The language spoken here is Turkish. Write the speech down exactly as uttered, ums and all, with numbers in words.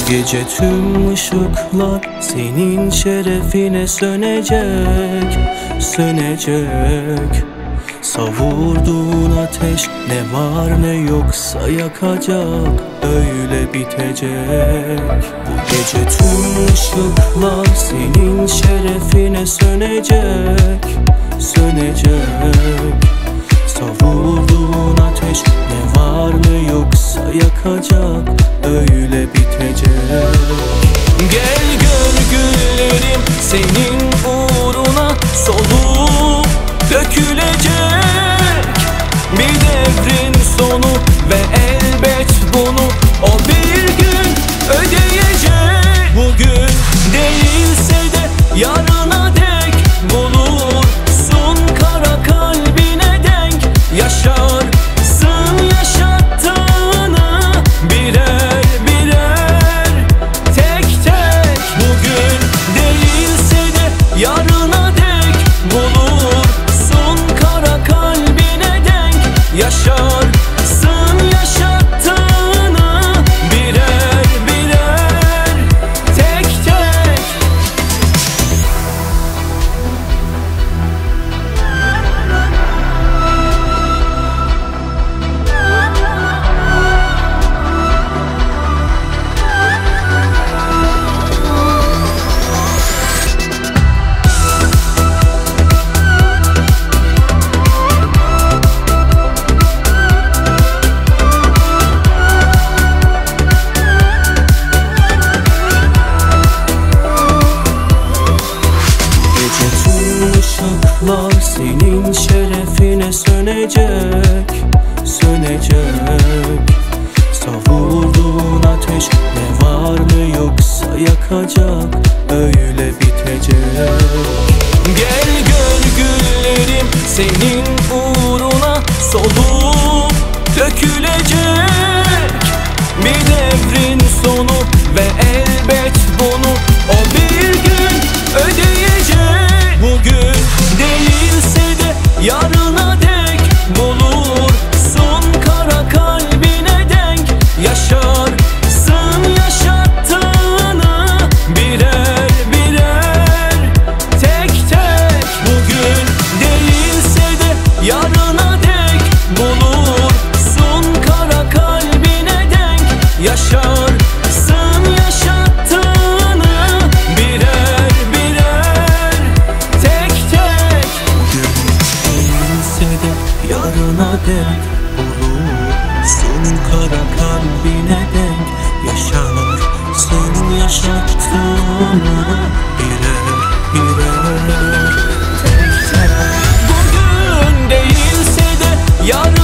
Gece tüm ışıklar senin şerefine sönecek, sönecek. Savurduğun ateş ne var ne yoksa yakacak, öyle bitecek. Bu gece tüm ışıklar senin şerefine sönecek, sönecek. Savurduğun ateş ne var ne yoksa yakacak, öyle bitecek. Gel gör güllerim senin uğruna solup dökülecek. Bir devrin sonu ve elbet bunu o bir gün ödeyecek. Bugün değilse de yarına dek bulursun kara kalbine denk. Yaşarsın yaşattığını birer birer, tek tek. Bugün değilse de yarına dek bulursun kara kalbine denk. Yaşarsın yaşattığını birer birer, tek tek. Işıklar senin şerefine sönecek, sönecek. Savurduğun ateş ne var ne yoksa yakacak, öyle bitecek. Gel gör güllerim senin uğruna solup dökülecek. Bir devrin sonu ve elbet bunu o bir gün ödeyecek. Bugün değilse de yarına dek bulursun kara kalbine denk. Yaşarsın yaşattığını birer birer, tek tek. Bugün değilse de yarına dek bulursun kara kalbine denk. Yaşarsın yaşattığını birer birer, tek tek. Bugün değilse de yarına dek bulursun kara kalbine denk. Yaşarsın yaşattığını birer birer, tek tek. Bugün değilse de yarın